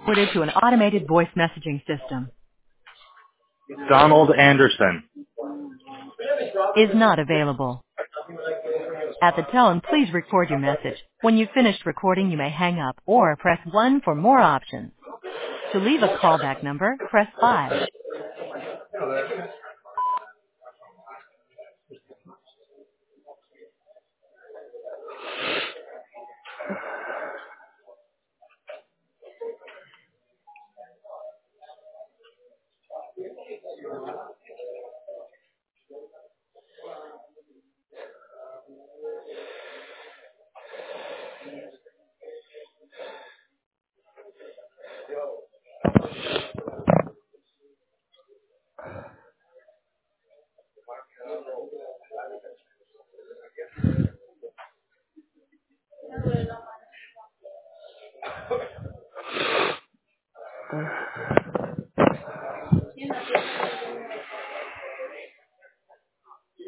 Forwarded to an automated voice messaging system. Donald Anderson. Is not available. At the tone, please record your message. When you've finished recording, you may hang up or press 1 for more options. To leave a callback number, press 5.